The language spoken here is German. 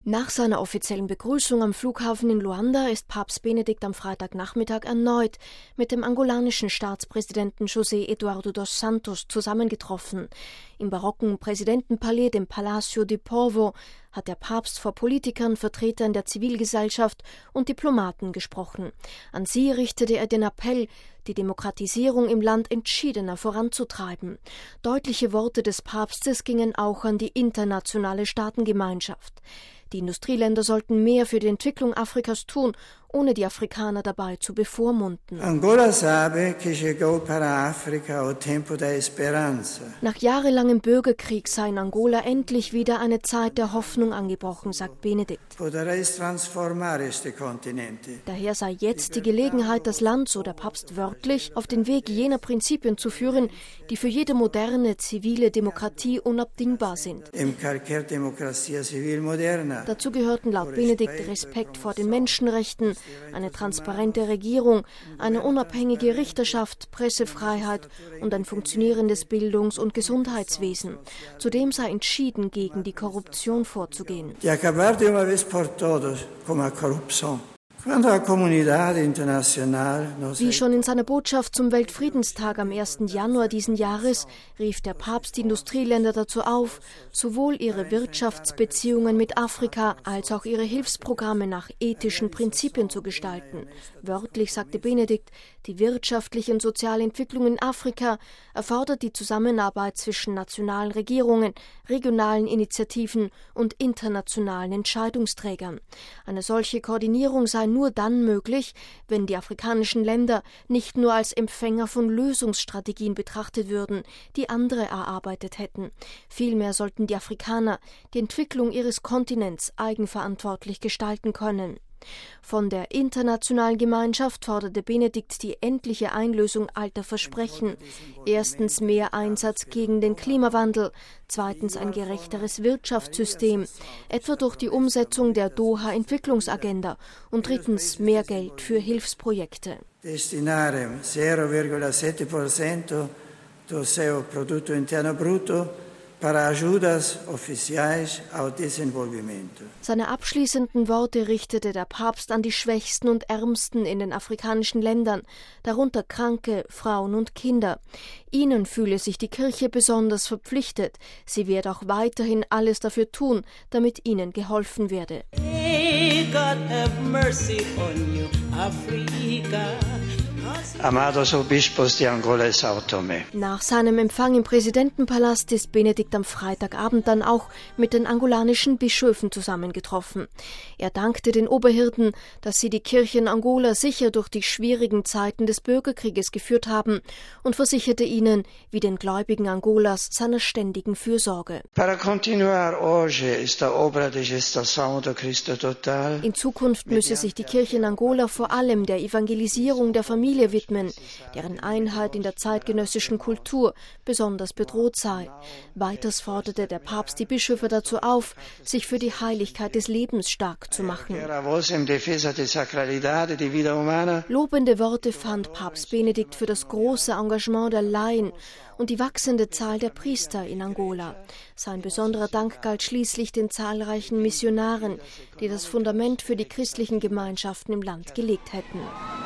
Nach seiner offiziellen Begrüßung am Flughafen in Luanda ist Papst Benedikt am Freitagnachmittag erneut mit dem angolanischen Staatspräsidenten José Eduardo dos Santos zusammengetroffen. Im barocken Präsidentenpalais, dem Palácio do Povo, hat der Papst vor Politikern, Vertretern der Zivilgesellschaft und Diplomaten gesprochen. An sie richtete er den Appell, die Demokratisierung im Land entschiedener voranzutreiben. Deutliche Worte des Papstes gingen auch an die internationale Staatengemeinschaft. Die Industrieländer sollten mehr für die Entwicklung Afrikas tun, ohne die Afrikaner dabei zu bevormunden. Angola sabe que chegou para África o tempo da esperança. Nach jahrelangem Bürgerkrieg sei in Angola endlich wieder eine Zeit der Hoffnung angebrochen, sagt Benedikt. Podereis transformar este continente. Daher sei jetzt die Gelegenheit, das Land, so der Papst wörtlich, auf den Weg jener Prinzipien zu führen, die für jede moderne zivile Demokratie unabdingbar sind. Em qualquer democracia civil moderna. Dazu gehörten laut Benedikt Respekt vor den Menschenrechten, eine transparente Regierung, eine unabhängige Richterschaft, Pressefreiheit und ein funktionierendes Bildungs- und Gesundheitswesen. Zudem sei entschieden gegen die Korruption vorzugehen. De acabar de uma vez por todas com a corrupção. Wie schon in seiner Botschaft zum Weltfriedenstag am 1. Januar diesen Jahres rief der Papst die Industrieländer dazu auf, sowohl ihre Wirtschaftsbeziehungen mit Afrika als auch ihre Hilfsprogramme nach ethischen Prinzipien zu gestalten. Wörtlich sagte Benedikt, die wirtschaftliche und soziale Entwicklung in Afrika erfordert die Zusammenarbeit zwischen nationalen Regierungen, regionalen Initiativen und internationalen Entscheidungsträgern. Eine solche Koordinierung sei nur dann möglich, wenn die afrikanischen Länder nicht nur als Empfänger von Lösungsstrategien betrachtet würden, die andere erarbeitet hätten. Vielmehr sollten die Afrikaner die Entwicklung ihres Kontinents eigenverantwortlich gestalten können. Von der internationalen Gemeinschaft forderte Benedikt die endliche Einlösung alter Versprechen. Erstens mehr Einsatz gegen den Klimawandel, zweitens ein gerechteres Wirtschaftssystem, etwa durch die Umsetzung der Doha-Entwicklungsagenda und drittens mehr Geld für Hilfsprojekte. Destinare 0,7% do seu produto interno bruto para ajudas oficiais ao desenvolvimento. Seine abschließenden Worte richtete der Papst an die Schwächsten und Ärmsten in den afrikanischen Ländern, darunter Kranke, Frauen und Kinder. Ihnen fühle sich die Kirche besonders verpflichtet. Sie werde auch weiterhin alles dafür tun, damit ihnen geholfen werde. May God have mercy on you, Africa. Amados Obispos de Angola e São Tomé. Nach seinem Empfang im Präsidentenpalast ist Benedikt am Freitagabend dann auch mit den angolanischen Bischöfen zusammengetroffen. Er dankte den Oberhirten, dass sie die Kirche in Angola sicher durch die schwierigen Zeiten des Bürgerkrieges geführt haben und versicherte ihnen, wie den Gläubigen Angolas, seiner ständigen Fürsorge. In Zukunft müsse sich die Kirche in Angola vor allem der Evangelisierung der Familie widmen, deren Einheit in der zeitgenössischen Kultur besonders bedroht sei. Weiters forderte der Papst die Bischöfe dazu auf, sich für die Heiligkeit des Lebens stark zu machen. Lobende Worte fand Papst Benedikt für das große Engagement der Laien und die wachsende Zahl der Priester in Angola. Sein besonderer Dank galt schließlich den zahlreichen Missionaren, die das Fundament für die christlichen Gemeinschaften im Land gelegt hätten.